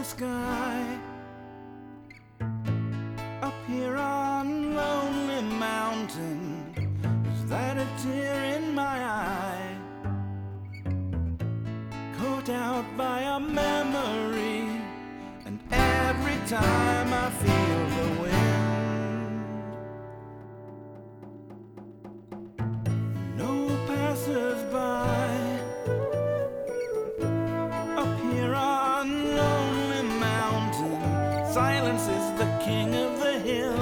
sky. Up here on Lonely Mountain, is that a tear in my eye? Caught out by a memory, and every time I feel the wind, no passers-by. Up here on Lonely Mountain, silence is the king of the hill.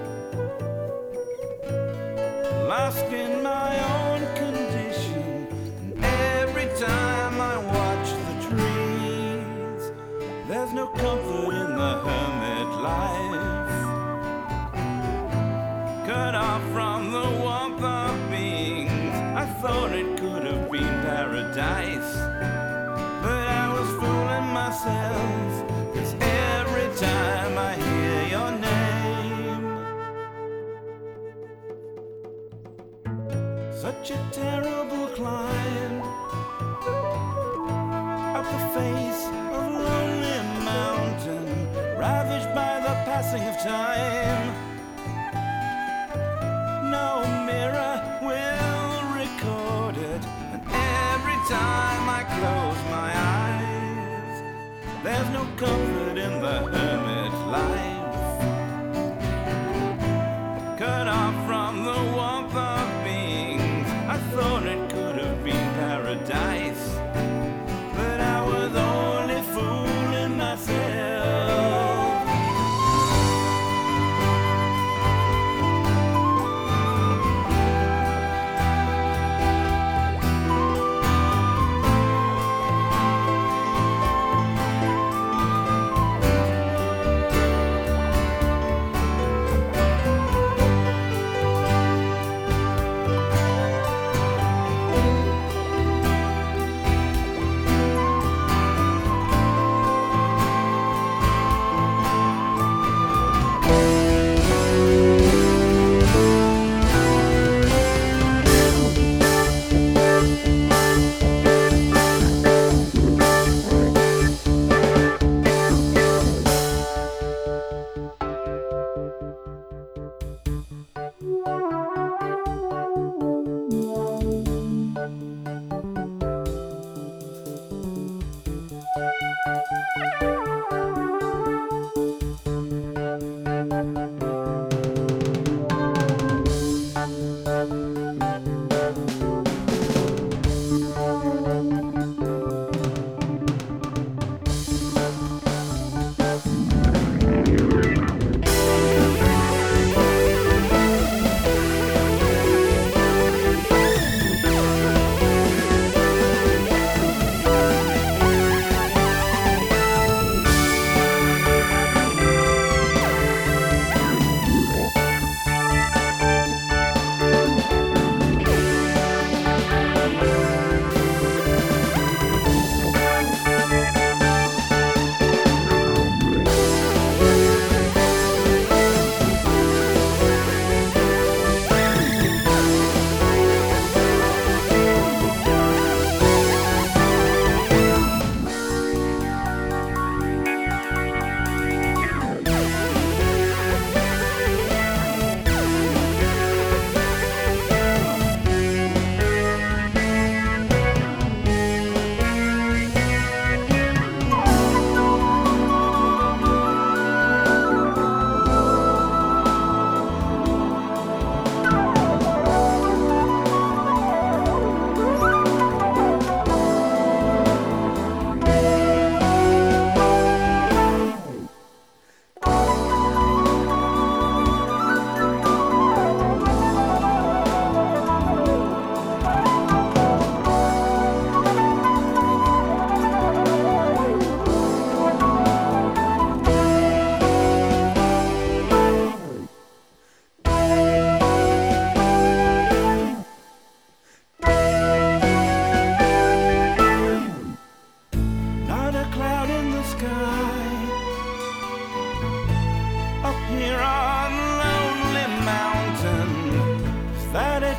Lost in my own condition, and every time I watch the trees, there's no comfort in the hermit life. Cut off from the warmth of beings, I thought it could have been paradise, but I was fooling myself, 'cause every time I hear your name, such a terrible climb up the face of Lonely Mountain, ravaged by the passing of time. No mirror will record it, and every time I close my eyes, there's no comfort in the hermit life. Cut off from the warmth of beings, I thought it could have been paradise, but I was only fooling myself.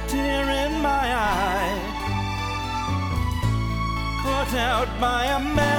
Out by a man